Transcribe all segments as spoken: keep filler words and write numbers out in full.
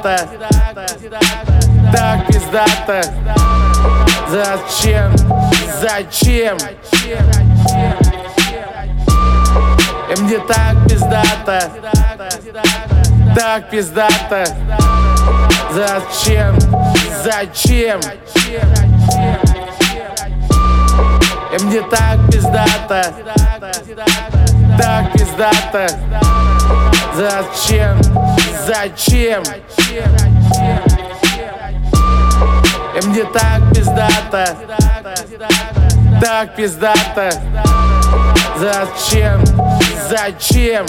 пиздато, так пиздато. Зачем, зачем? И мне так пиздато, так пиздато. Зачем, зачем? И мне так пиздато, так пиздато. Зачем, зачем? И мне так пиздато, так пиздато. Зачем, зачем?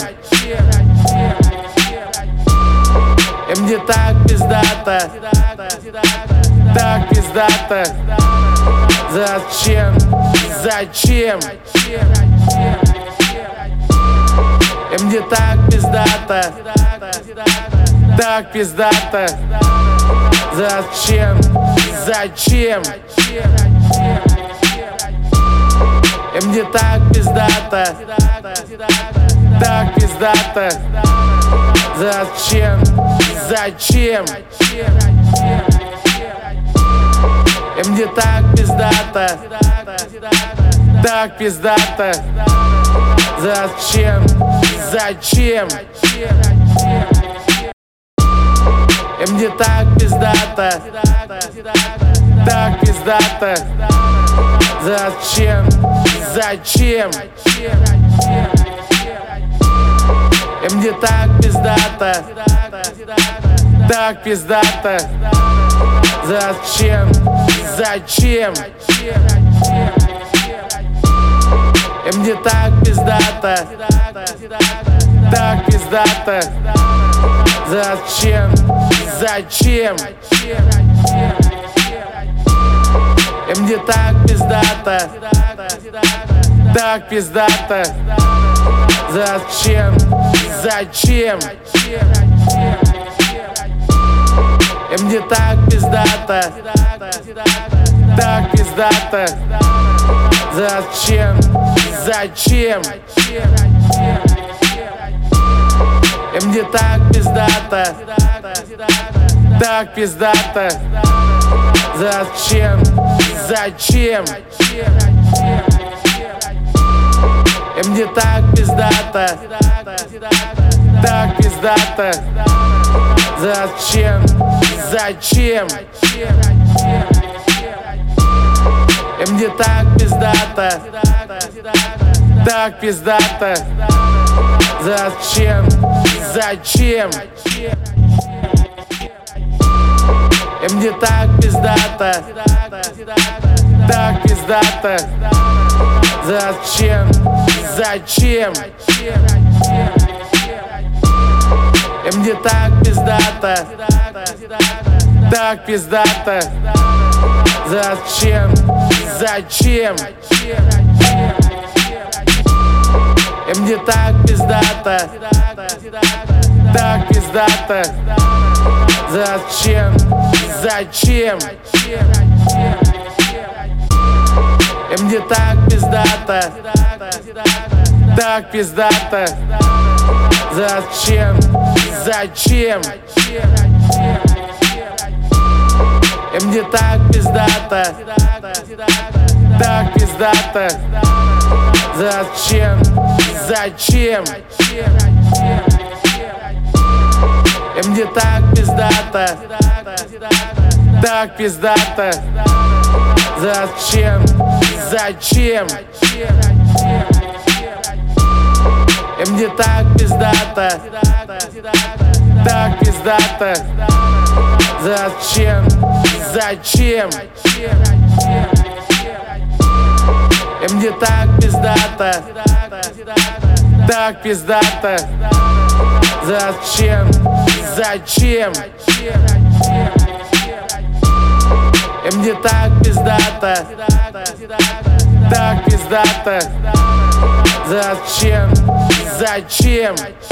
И мне так пиздато, так пиздато. Зачем, зачем? И мне так пиздато, так пиздато. Зачем, зачем? И мне так пиздато, так пиздато. Зачем, зачем? И мне так пиздато, так пиздато. Зачем, зачем? И мне так пиздато, так пиздато. Зачем, зачем? И мне так пиздато, так пиздато. Зачем, зачем? И мне так пиздато, так пиздато. Зачем, зачем? И мне так пиздато, так пиздато. Зачем, зачем? И мне так пиздато, так пиздато. Зачем, зачем? И мне так пиздато, так пиздато. Зачем, зачем? И мне так пиздато, так пиздато. Зачем, зачем? И мне так пиздато, так пиздато. Зачем, зачем? И мне так пиздато, так пиздато. Зачем, зачем? И мне так пиздато, так пиздато. Зачем, зачем? И мне так пиздато, так пиздато. Зачем, зачем? И мне так пиздато, так пиздато. Зачем, зачем? И мне так пиздато, так пиздато. Зачем, зачем? И мне так пиздато, так пиздато. Зачем, зачем? И мне так пиздато, так пиздато. Зачем, зачем? И мне так пиздато, так пиздато. Зачем, зачем? И мне так пиздато, так пиздато. Зачем, зачем?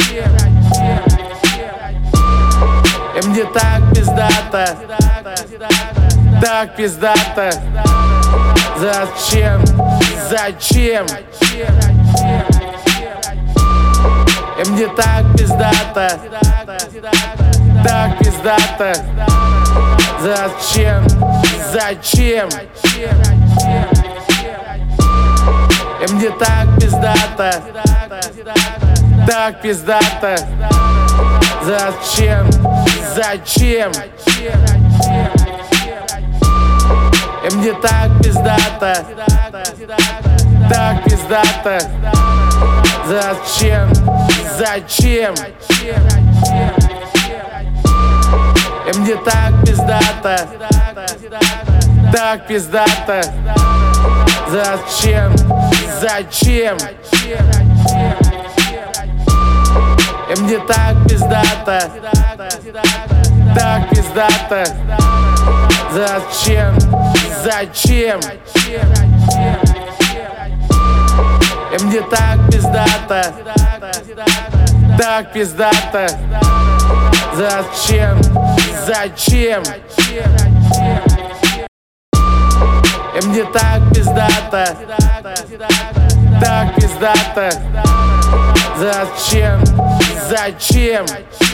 И мне так пиздато, так пиздато. Зачем, зачем? И мне так пиздато, так пиздато. Зачем, зачем? И мне так пиздато, так пиздато. Зачем, зачем? И мне так пиздато, так пиздато. Зачем, зачем? И мне так пиздато, так пиздато. Зачем, зачем? И мне так пиздато, так пиздато. Зачем, зачем? И мне так пиздато, так пиздато. Зачем, зачем? И мне так пиздато, так пиздато. Зачем, зачем?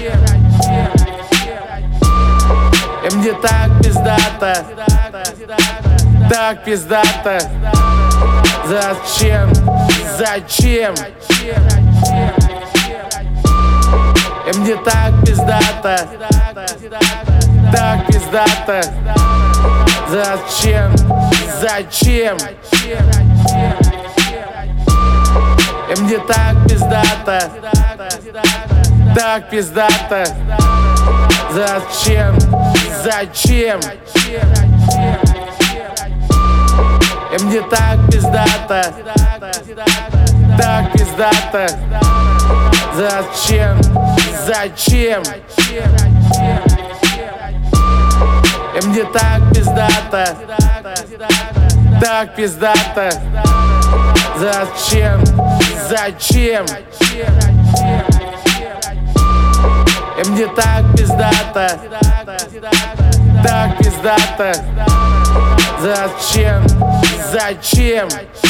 И мне так пиздато, так пиздато. Зачем, зачем? И мне так пиздато, так пиздато. Зачем, зачем? И мне так пиздато, так пиздато. Зачем, зачем? И мне так пиздато, так пиздато. Зачем, зачем? И мне так пиздато, так пиздато. Зачем, зачем? И мне так пиздато, так пиздато. Зачем, зачем?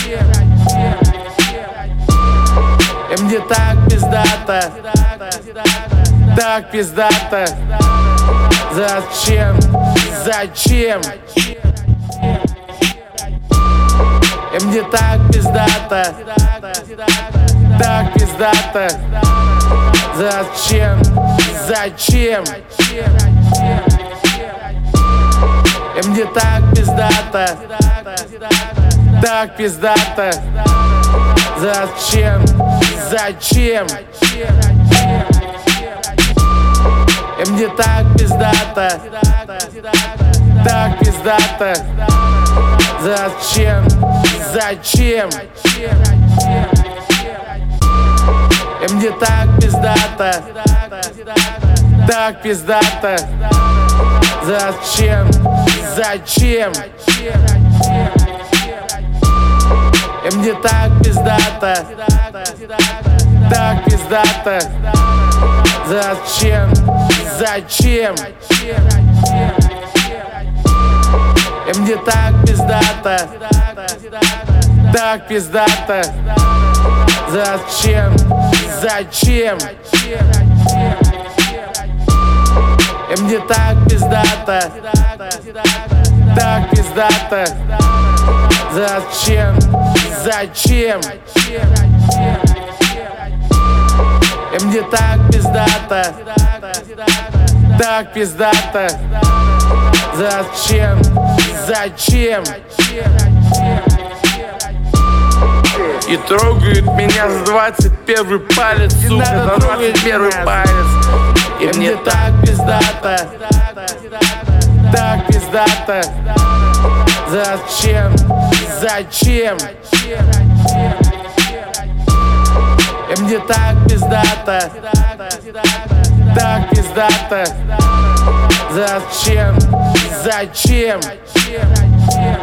И мне так пиздато, так пиздато. Зачем, зачем? И мне так пиздато, так пиздато. Зачем, зачем? И мне так пиздато, так пиздато. Зачем, зачем? И мне так пиздато, так пиздато. Зачем, зачем? И мне так пиздато, так пиздато. Зачем, зачем? И мне так пиздато, так пиздато. Зачем, зачем? И мне так пиздато, так пиздато. Зачем, зачем? И мне так пиздато, так пиздато. Зачем, зачем? И мне так пиздато, так пиздато. Зачем, зачем? И трогают меня с двадцать первый палец, сука, за двадцать первый палец. И мне так пиздато, так пиздато. Зачем, зачем? И мне так пиздато, так пиздато. Зачем, зачем?